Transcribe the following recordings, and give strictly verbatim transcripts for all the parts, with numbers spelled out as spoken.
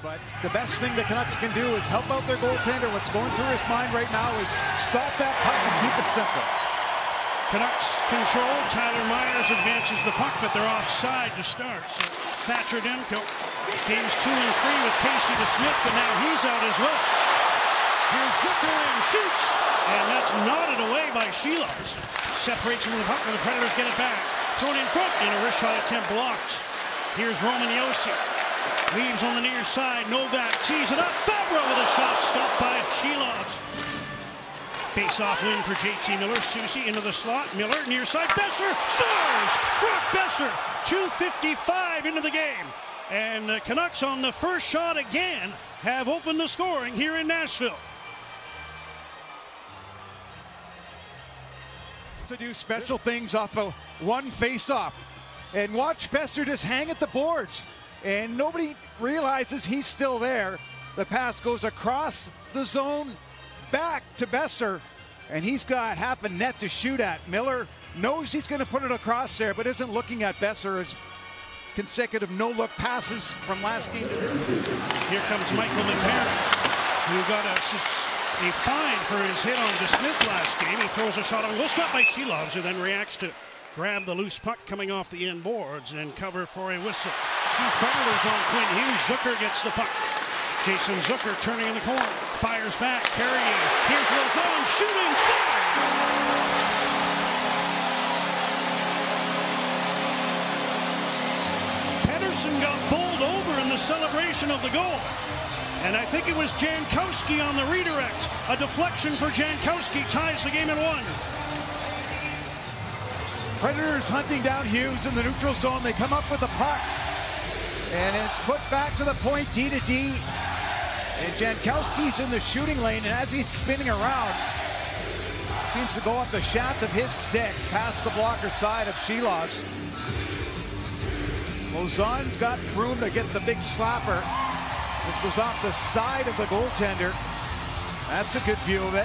but the best thing the Canucks can do is help out their goaltender. What's going through his mind right now is stop that puck and keep it simple. Canucks control. Tyler Myers advances the puck, but they're offside to start. So Thatcher Demko games two and three with Casey DeSmith, but now he's out as well. Here's Zucker and shoots, and that's nodded away by Shelovs. Separates him from the puck, and the Predators get it back. Thrown in front, and a wrist shot attempt blocked. Here's Roman Josi. Leaves on the near side. Novak tees it up. Fabro with a shot stopped by Shelovs. Face-off win for J T Miller. Susie into the slot. Miller near side. Besser scores! Brock Besser. two fifty-five into the game. And the Canucks on the first shot again have opened the scoring here in Nashville. To do special things off of one face-off. And watch Besser just hang at the boards. And nobody realizes he's still there. The pass goes across the zone, back to Besser, and he's got half a net to shoot at. Miller knows he's going to put it across there, but isn't looking at Besser as consecutive no-look passes from last game to this. Here comes Michael McCarron, who got a, a fine for his hit on DeSmith last game. He throws a shot on goal, stopped by Shelovs, who then reacts to grab the loose puck coming off the end boards and cover for a whistle. Two Predators on Quinn Hughes. Zucker gets the puck. Jason Zucker turning in the corner. Fires back. Carrier. Here's Lauzon shooting. Score! Pettersson got bowled over in the celebration of the goal. And I think it was Jankowski on the redirect. A deflection for Jankowski ties the game at one. Predators hunting down Hughes in the neutral zone. They come up with a puck. And it's put back to the point, D to D. And Jankowski's in the shooting lane, and as he's spinning around, seems to go up the shaft of his stick, past the blocker side of Shelovs. Lauzon's got room to get the big slapper. This goes off the side of the goaltender. That's a good view of it.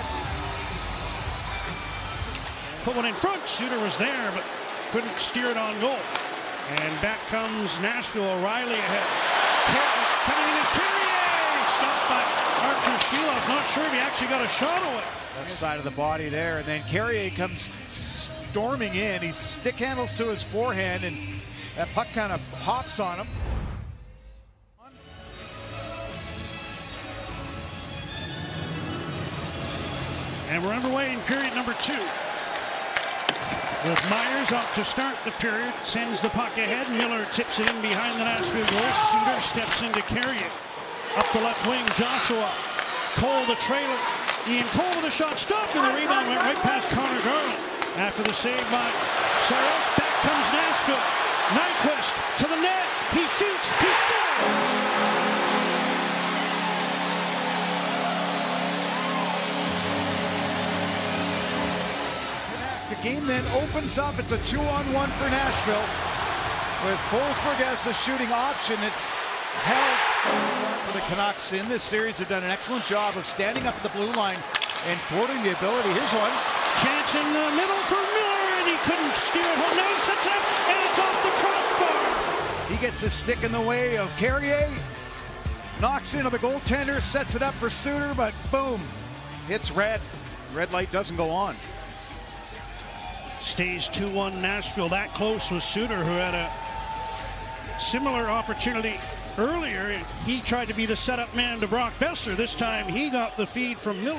Put one in front. Suter was there, but couldn't steer it on goal. And back comes Nashville. O'Reilly ahead. Coming in is Carrier. Stopped by Artur Shelovs. Not sure if he actually got a shot away. Left side of the body there. And then Carrier comes storming in. He stick handles to his forehand, and that puck kind of hops on him. And we're underway in period number two. With Myers up to start the period, sends the puck ahead. Miller tips it in behind the Nashville goal. Suter steps in to carry it. Up the left wing, Joshua. Cole the trailer. Ian Cole with a shot stopped, and the rebound went right past Connor Garland. After the save by Saros, back comes Nashville. Nyquist to the net. He shoots. He scores. The game then opens up. It's a two-on-one for Nashville. With Forsberg as the shooting option, it's held for the Canucks in this series. They've done an excellent job of standing up at the blue line and thwarting the ability. Here's one. Chance in the middle for Miller, and he couldn't steer it home. Now he sets it up, and it's off the crossbar. He gets his stick in the way of Carrier. Knocks into the goaltender, sets it up for Suter, but boom, hits red. Red light doesn't go on. Stays two one Nashville. That close was Suter, who had a similar opportunity earlier. He tried to be the setup man to Brock Besser. This time he got the feed from Miller.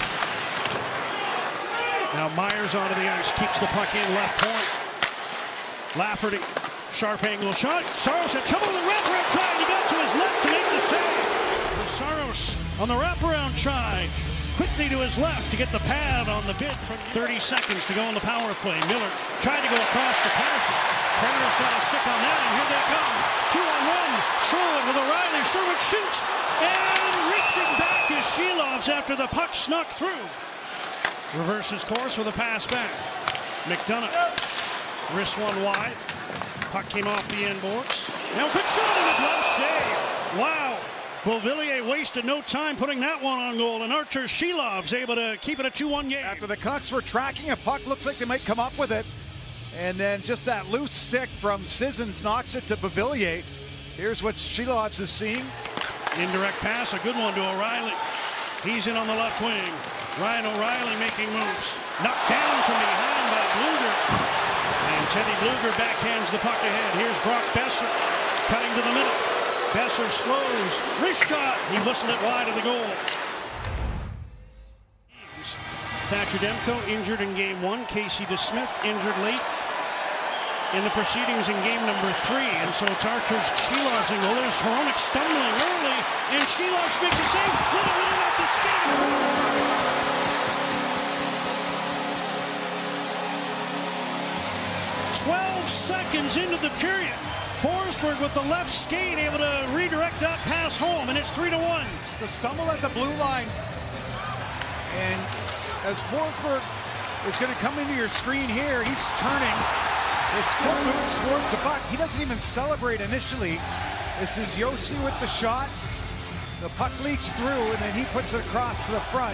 Now Myers onto the ice, keeps the puck in left point. Lafferty, sharp angle shot. Saros had trouble with the wraparound try, and he got to his left to make the save. Saros on the wraparound try. Quickly to his left to get the pad on the bid. From thirty seconds to go on the power play. Miller tried to go across to Pettersson. Predators got a stick on that, and here they come. Two on one. Sherwood with O'Reilly. Sherwood shoots, and reaching back is Shelovs after the puck snuck through. Reverses course with a pass back. McDonough. Wrist one wide. Puck came off the end boards. Now good shot and a glove save. Wow. Beauvillier wasted no time putting that one on goal, and Artur Shelovs able to keep it a two one game. After the Canucks were tracking a puck, looks like they might come up with it. And then just that loose stick from Sissons knocks it to Beauvillier. Here's what Shelovs is seeing. Indirect pass, a good one to O'Reilly. He's in on the left wing. Ryan O'Reilly making moves. Knocked down from behind by Blueger. And Teddy Blueger backhands the puck ahead. Here's Brock Boeser cutting to the middle. Boeser slows. Wrist shot. He whistled it wide of the goal. Thatcher Demko injured in game one. Casey DeSmith injured late in the proceedings in game number three. And so it's Arturs Silovs and there's Hronek stumbling early. And Silovs makes a save. Let it win off the skate. twelve seconds into the period. Forsberg with the left skate able to redirect that pass home, and it's three to one. The stumble at the blue line. And as Forsberg is going to come into your screen here, he's turning. His foot moves towards the puck. He doesn't even celebrate initially. This is Josi with the shot. The puck leaks through, and then he puts it across to the front.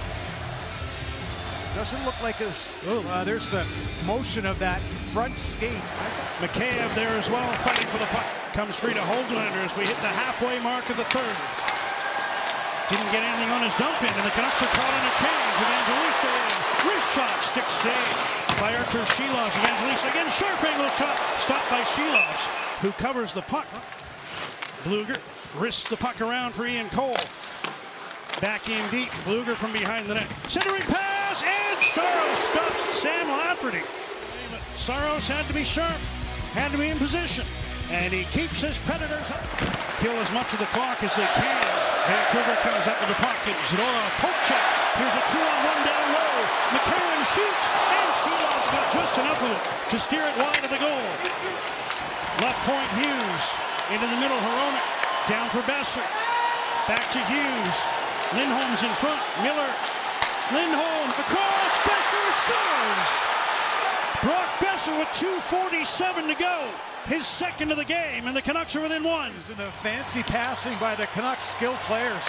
Doesn't look like this. Uh, there's the motion of that front skate. McCabe there as well, fighting for the puck. Comes free to Höglander as we hit the halfway mark of the third. Didn't get anything on his dump in, and the Canucks are caught on a change. Evangelista in. Wrist shot, stick save by Arturs Silovs. Evangelista again, sharp angle shot. Stopped by Silovs, who covers the puck. Blueger wrists the puck around for Ian Cole. Back in deep. Blueger from behind the net. Centering pass, and Saros stops Sam Lafferty. Saros had to be sharp, had to be in position, and he keeps his Predators up. Kill as much of the clock as they can. Vancouver comes up with the puck, and Zadorov poke check. Here's a two-on-one down low. McCarron shoots, and Silovs got just enough of it to steer it wide of the goal. Left point Hughes, into the middle Hronek, down for Boeser. Back to Hughes. Lindholm's in front. Miller. Lindholm across. Boeser scores. Brock Boeser with two forty-seven to go. His second of the game, and the Canucks are within one. And the fancy passing by the Canucks skilled players.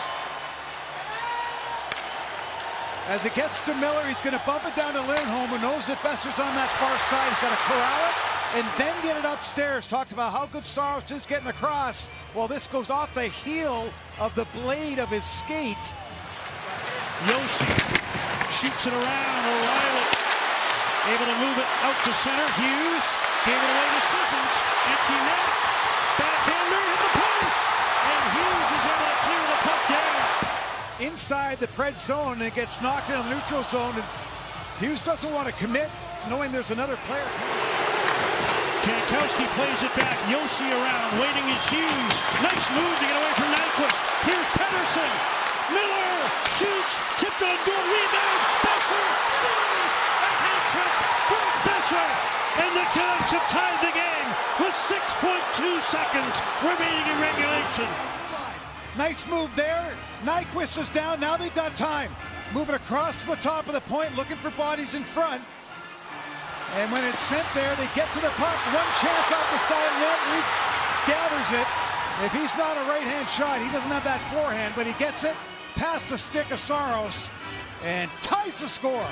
As it gets to Miller, he's going to bump it down to Lindholm, who knows that Boeser's on that far side. He's got to corral it and then get it upstairs. Talked about how good Saros is getting across. Well, this goes off the heel of the blade of his skate. Josi shoots it around. O'Reilly able to move it out to center. Hughes gave it away to Sissons. Empty net. Backhander hit the post. And Hughes is able to clear the puck down. Inside the Pred zone, and it gets knocked in the neutral zone. And Hughes doesn't want to commit, knowing there's another player. Jankowski plays it back. Josi around. Waiting is Hughes. Nice move to get away from Nyquist. Here's Pettersson. Miller shoots. Tipped on goal. Rebound. Boeser scores. A hat trick. Brock Boeser. And the Canucks have tied the game with six point two seconds remaining in regulation. Nice move there. Nyquist is down. Now they've got time. Moving across to the top of the point, looking for bodies in front. And when it's sent there, they get to the puck. One chance off the side of the net. Reed gathers it. If he's not a right-hand shot, he doesn't have that forehand, but he gets it past the stick of Saros and ties the score.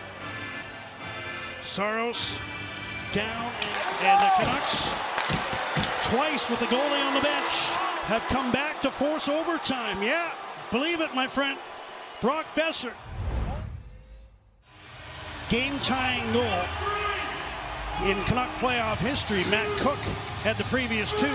Saros down, and the Canucks, twice with the goalie on the bench, have come back to force overtime. Yeah, believe it, my friend. Brock Boeser. Game-tying goal in Canuck playoff history. Matt Cook had the previous two.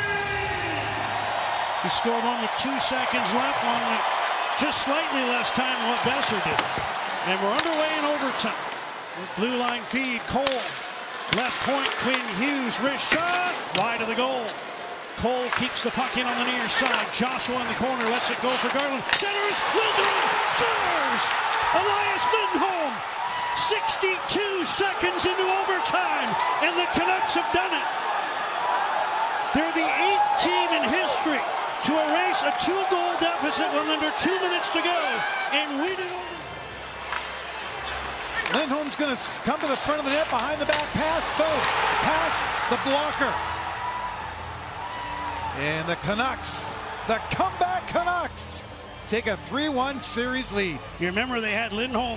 He scored one with two seconds left, one with just slightly less time than what Boeser did. And we're underway in overtime. Blue line feed, Cole. Left point, Quinn Hughes, wrist shot, wide of the goal. Cole keeps the puck in on the near side. Joshua in the corner, lets it go for Garland. Centers, Lindholm scores! Elias Lindholm! sixty-two seconds into overtime, and the Canucks have done it. They're the eighth team in history to erase a two-goal deficit with under two minutes to go, and we did. Lindholm's going to come to the front of the net, behind the back pass, boom, past the blocker. And the Canucks, the comeback Canucks, take a three one series lead. You remember they had Lindholm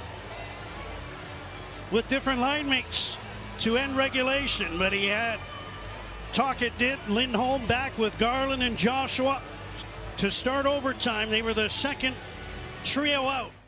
with different line mates to end regulation, but he had Tocchet did Lindholm back with Garland and Joshua. to start overtime. They were the second trio out.